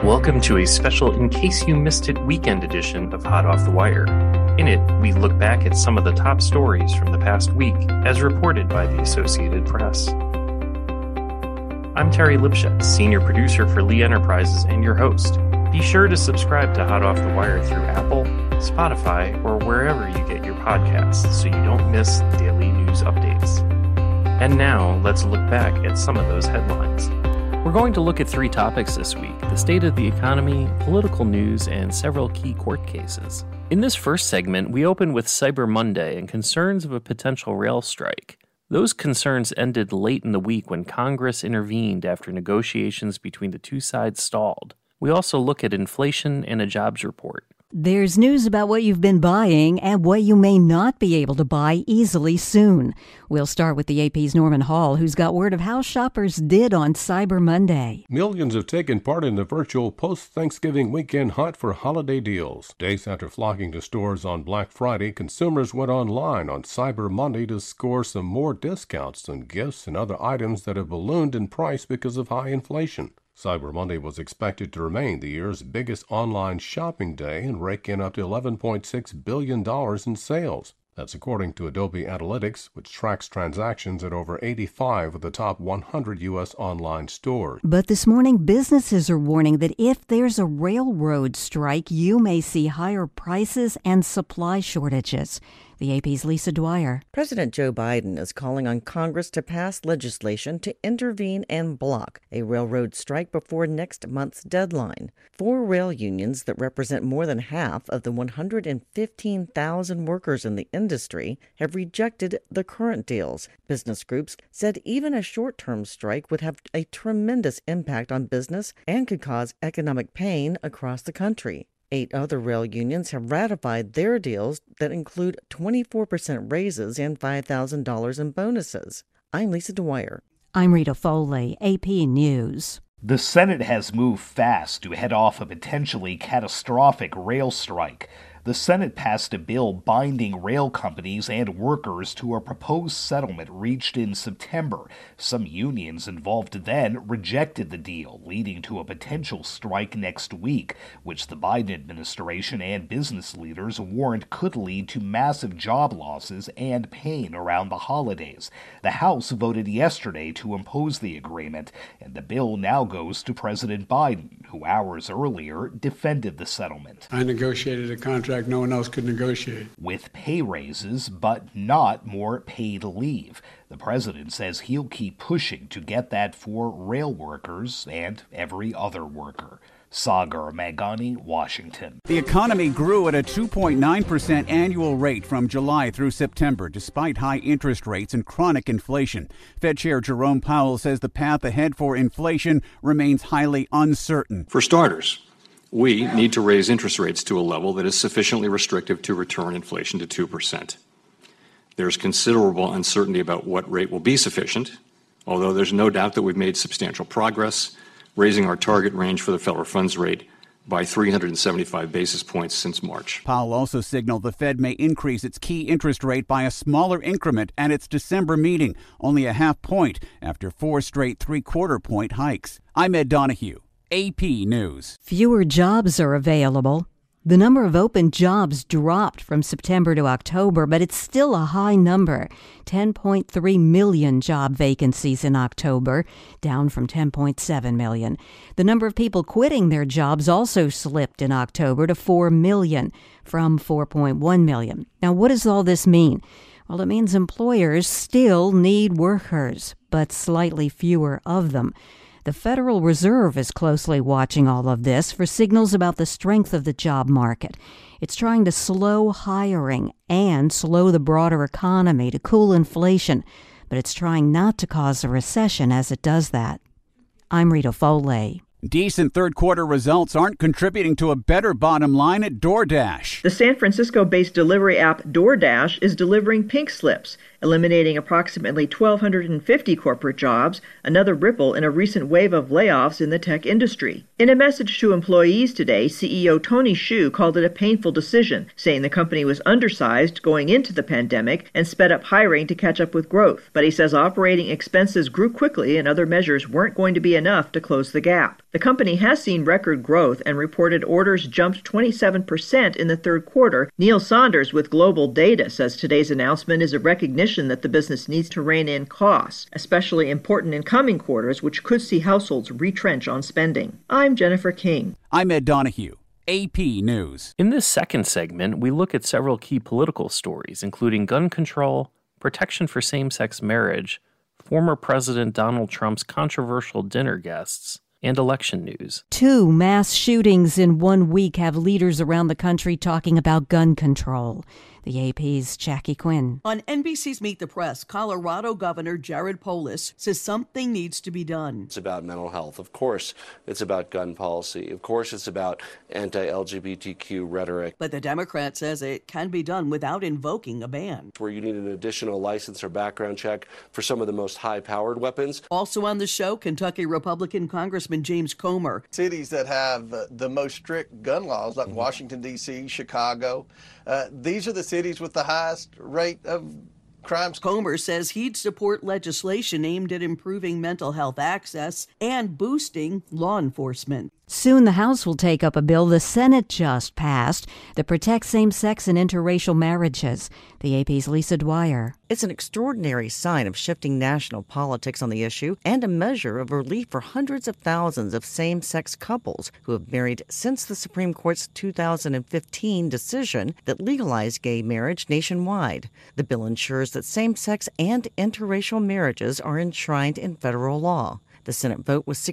Welcome to a special In Case You Missed It weekend edition of Hot Off the Wire. In it, we look back at some of the top stories from the past week as reported by the Associated Press. I'm Terry Lipschitz, Senior Producer for Lee Enterprises and your host. Be sure to subscribe to Hot Off the Wire through Apple, Spotify, or wherever you get your podcasts so you don't miss daily news updates. And now, let's look back at some of those headlines. We're going to look at 3 topics this week: the state of the economy, political news, and several key court cases. In this first segment, we open with Cyber Monday and concerns of a potential rail strike. Those concerns ended late in the week when Congress intervened after negotiations between the two sides stalled. We also look at inflation and a jobs report. There's news about what you've been buying and what you may not be able to buy easily soon. We'll start with the AP's Norman Hall, who's got word of how shoppers did on Cyber Monday. Millions have taken part in the virtual post-Thanksgiving weekend hunt for holiday deals. Days after flocking to stores on Black Friday, consumers went online on Cyber Monday to score some more discounts on gifts and other items that have ballooned in price because of high inflation. Cyber Monday was expected to remain the year's biggest online shopping day and rake in up to $11.6 billion in sales. That's according to Adobe Analytics, which tracks transactions at over 85 of the top 100 U.S. online stores. But this morning, businesses are warning that if there's a railroad strike, you may see higher prices and supply shortages. The AP's Lisa Dwyer. President Joe Biden is calling on Congress to pass legislation to intervene and block a railroad strike before next month's deadline. 4 rail unions that represent more than half of the 115,000 workers in the industry have rejected the current deals. Business groups said even a short-term strike would have a tremendous impact on business and could cause economic pain across the country. 8 other rail unions have ratified their deals that include 24% raises and $5,000 in bonuses. I'm Lisa Dwyer. I'm Rita Foley, AP News. The Senate has moved fast to head off a potentially catastrophic rail strike. The Senate passed a bill binding rail companies and workers to a proposed settlement reached in September. Some unions involved then rejected the deal, leading to a potential strike next week, which the Biden administration and business leaders warned could lead to massive job losses and pain around the holidays. The House voted yesterday to impose the agreement, and the bill now goes to President Biden, who hours earlier defended the settlement. I negotiated a contract no one else could negotiate. With pay raises, but not more paid leave. The president says he'll keep pushing to get that for rail workers and every other worker. Sagar Meghani, Washington. The economy grew at a 2.9% annual rate from July through September, despite high interest rates and chronic inflation. Fed Chair Jerome Powell says the path ahead for inflation remains highly uncertain. For starters, we need to raise interest rates to a level that is sufficiently restrictive to return inflation to 2%. There's considerable uncertainty about what rate will be sufficient, although there's no doubt that we've made substantial progress, raising our target range for the federal funds rate by 375 basis points since March. Powell also signaled the Fed may increase its key interest rate by a smaller increment at its December meeting, only a half point after 4 straight 3/4 point hikes. I'm Ed Donahue, AP News. Fewer jobs are available. The number of open jobs dropped from September to October, but it's still a high number. 10.3 million job vacancies in October, down from 10.7 million. The number of people quitting their jobs also slipped in October to 4 million from 4.1 million. Now, what does all this mean? Well, it means employers still need workers, but slightly fewer of them. The Federal Reserve is closely watching all of this for signals about the strength of the job market. It's trying to slow hiring and slow the broader economy to cool inflation, but it's trying not to cause a recession as it does that. I'm Rita Foley. Decent third-quarter results aren't contributing to a better bottom line at DoorDash. The San Francisco-based delivery app DoorDash is delivering pink slips, eliminating approximately 1,250 corporate jobs, another ripple in a recent wave of layoffs in the tech industry. In a message to employees today, CEO Tony Xu called it a painful decision, saying the company was undersized going into the pandemic and sped up hiring to catch up with growth. But he says operating expenses grew quickly and other measures weren't going to be enough to close the gap. The company has seen record growth and reported orders jumped 27% in the third quarter. Neil Saunders with Global Data says today's announcement is a recognition that the business needs to rein in costs, especially important in coming quarters, which could see households retrench on spending. I'm Jennifer King. I'm Ed Donahue. AP News. In this second segment, we look at several key political stories, including gun control, protection for same-sex marriage, former President Donald Trump's controversial dinner guests, and election news. 2 mass shootings in 1 week have leaders around the country talking about gun control. The AP's Jackie Quinn. On NBC's Meet the Press, Colorado Governor Jared Polis says something needs to be done. It's about mental health. Of course, it's about gun policy. Of course, it's about anti-LGBTQ rhetoric. But the Democrat says it can be done without invoking a ban. Where you need an additional license or background check for some of the most high-powered weapons. Also on the show, Kentucky Republican Congressman James Comer. Cities that have the most strict gun laws, like Washington, D.C., Chicago, these are the cities with the highest rate of crimes. Comer says he'd support legislation aimed at improving mental health access and boosting law enforcement. Soon the House will take up a bill the Senate just passed that protects same-sex and interracial marriages. The AP's Lisa Dwyer. It's an extraordinary sign of shifting national politics on the issue and a measure of relief for hundreds of thousands of same-sex couples who have married since the Supreme Court's 2015 decision that legalized gay marriage nationwide. The bill ensures that same-sex and interracial marriages are enshrined in federal law. The Senate vote was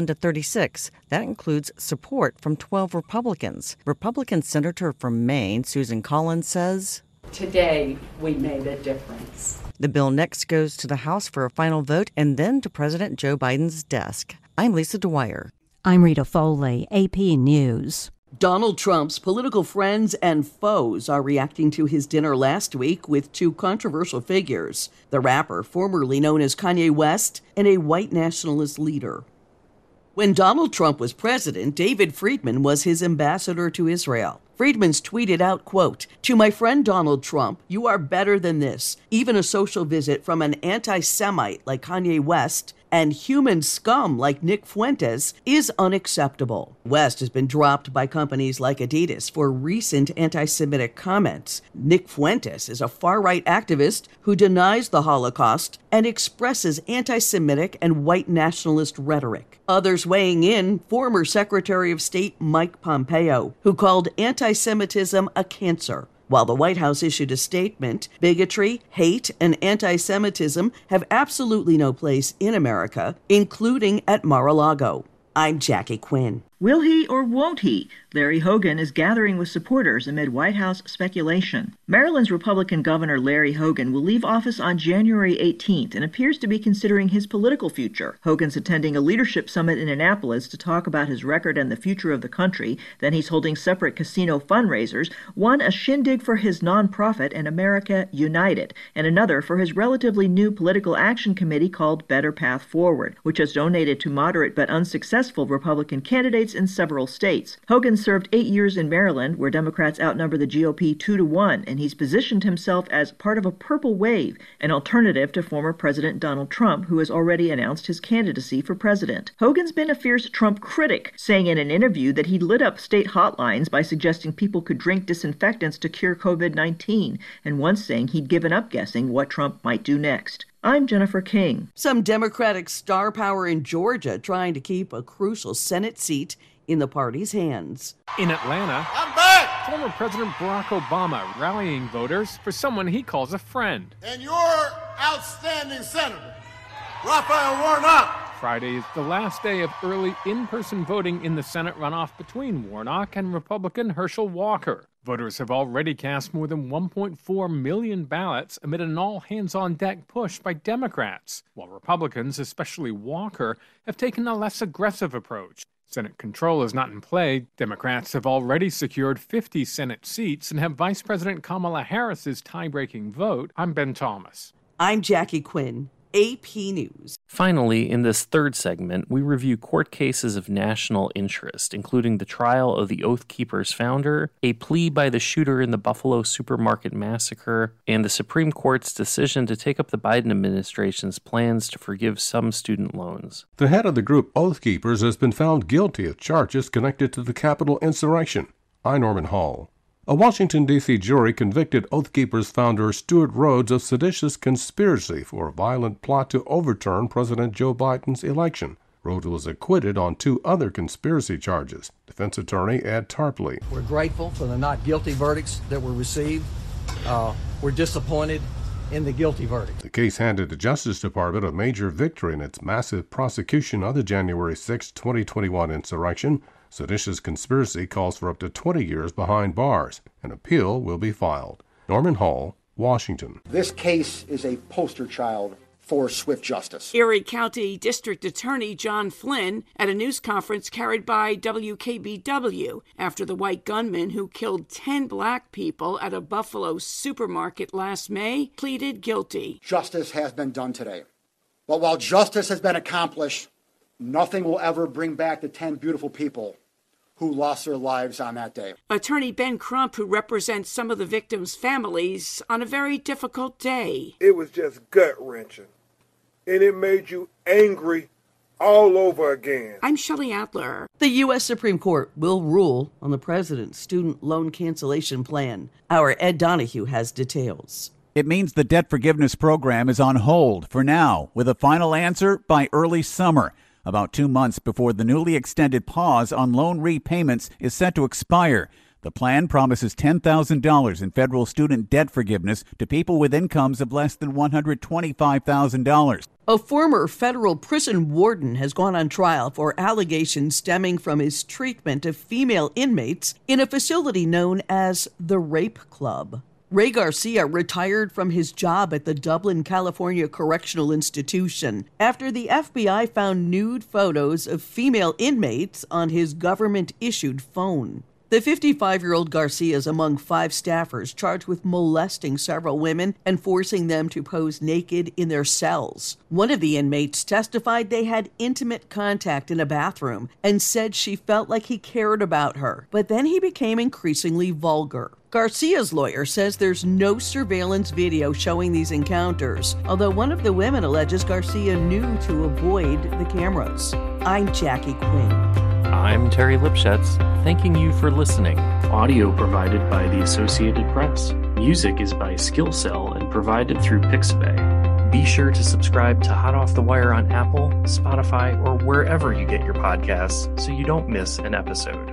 61-36. That includes support from 12 Republicans. Republican Senator from Maine, Susan Collins, says, "Today, we made a difference." The bill next goes to the House for a final vote and then to President Joe Biden's desk. I'm Lisa Dwyer. I'm Rita Foley, AP News. Donald Trump's political friends and foes are reacting to his dinner last week with 2 controversial figures, the rapper formerly known as Kanye West and a white nationalist leader. When Donald Trump was president, David Friedman was his ambassador to Israel. Friedman's tweeted out, quote, "To my friend Donald Trump, you are better than this. Even a social visit from an anti-Semite like Kanye West and human scum like Nick Fuentes is unacceptable." West has been dropped by companies like Adidas for recent anti-Semitic comments. Nick Fuentes is a far-right activist who denies the Holocaust and expresses anti-Semitic and white nationalist rhetoric. Others weighing in, former Secretary of State Mike Pompeo, who called anti-Semitism a cancer. While the White House issued a statement, bigotry, hate, and anti-Semitism have absolutely no place in America, including at Mar-a-Lago. I'm Jackie Quinn. Will he or won't he? Larry Hogan is gathering with supporters amid White House speculation. Maryland's Republican Governor Larry Hogan will leave office on January 18th and appears to be considering his political future. Hogan's attending a leadership summit in Annapolis to talk about his record and the future of the country. Then he's holding separate casino fundraisers, one a shindig for his nonprofit and America United, and another for his relatively new political action committee called Better Path Forward, which has donated to moderate but unsuccessful Republican candidates in several states. Hogan served 8 years in Maryland, where Democrats outnumber the GOP 2-1, and he's positioned himself as part of a purple wave, an alternative to former President Donald Trump, who has already announced his candidacy for president. Hogan's been a fierce Trump critic, saying in an interview that he lit up state hotlines by suggesting people could drink disinfectants to cure COVID-19, and once saying he'd given up guessing what Trump might do next. I'm Jennifer King. Some Democratic star power in Georgia trying to keep a crucial Senate seat in the party's hands. In Atlanta, I'm back! Former President Barack Obama rallying voters for someone he calls a friend. And your outstanding senator, Raphael Warnock. Friday is the last day of early in-person voting in the Senate runoff between Warnock and Republican Herschel Walker. Voters have already cast more than 1.4 million ballots amid an all-hands-on-deck push by Democrats, while Republicans, especially Walker, have taken a less aggressive approach. Senate control is not in play. Democrats have already secured 50 Senate seats and have Vice President Kamala Harris's tie-breaking vote. I'm Ben Thomas. I'm Jackie Quinn. AP News. Finally, in this third segment, we review court cases of national interest, including the trial of the Oath Keepers founder, a plea by the shooter in the Buffalo supermarket massacre, and the Supreme Court's decision to take up the Biden administration's plans to forgive some student loans. The head of the group Oath Keepers has been found guilty of charges connected to the Capitol insurrection. I'm Norman Hall. A Washington, D.C. jury convicted Oath Keepers founder Stuart Rhodes of seditious conspiracy for a violent plot to overturn President Joe Biden's election. Rhodes was acquitted on 2 other conspiracy charges. Defense attorney Ed Tarpley. We're grateful for the not guilty verdicts that were received. We're disappointed in the guilty verdict. The case handed the Justice Department a major victory in its massive prosecution of the January 6, 2021 insurrection. Seditious conspiracy calls for up to 20 years behind bars. An appeal will be filed. Norman Hall, Washington. This case is a poster child for swift justice. Erie County District Attorney John Flynn at a news conference carried by WKBW after the white gunman who killed 10 black people at a Buffalo supermarket last May pleaded guilty. Justice has been done today. But while justice has been accomplished, nothing will ever bring back the 10 beautiful people who lost their lives on that day. Attorney Ben Crump, who represents some of the victims' families on a very difficult day. It was just gut-wrenching, and it made you angry all over again. I'm Shelley Adler. The U.S. Supreme Court will rule on the president's student loan cancellation plan. Our Ed Donahue has details. It means the debt forgiveness program is on hold for now, with a final answer by early summer, about 2 months before the newly extended pause on loan repayments is set to expire. The plan promises $10,000 in federal student debt forgiveness to people with incomes of less than $125,000. A former federal prison warden has gone on trial for allegations stemming from his treatment of female inmates in a facility known as the Rape Club. Ray Garcia retired from his job at the Dublin, California Correctional Institution after the FBI found nude photos of female inmates on his government-issued phone. The 55-year-old Garcia is among 5 staffers charged with molesting several women and forcing them to pose naked in their cells. One of the inmates testified they had intimate contact in a bathroom and said she felt like he cared about her, but then he became increasingly vulgar. Garcia's lawyer says there's no surveillance video showing these encounters, although one of the women alleges Garcia knew to avoid the cameras. I'm Jackie Quinn. I'm Terry Lipschutz, thanking you for listening. Audio provided by the Associated Press. Music is by Skillcell and provided through Pixabay. Be sure to subscribe to Hot Off the Wire on Apple, Spotify, or wherever you get your podcasts so you don't miss an episode.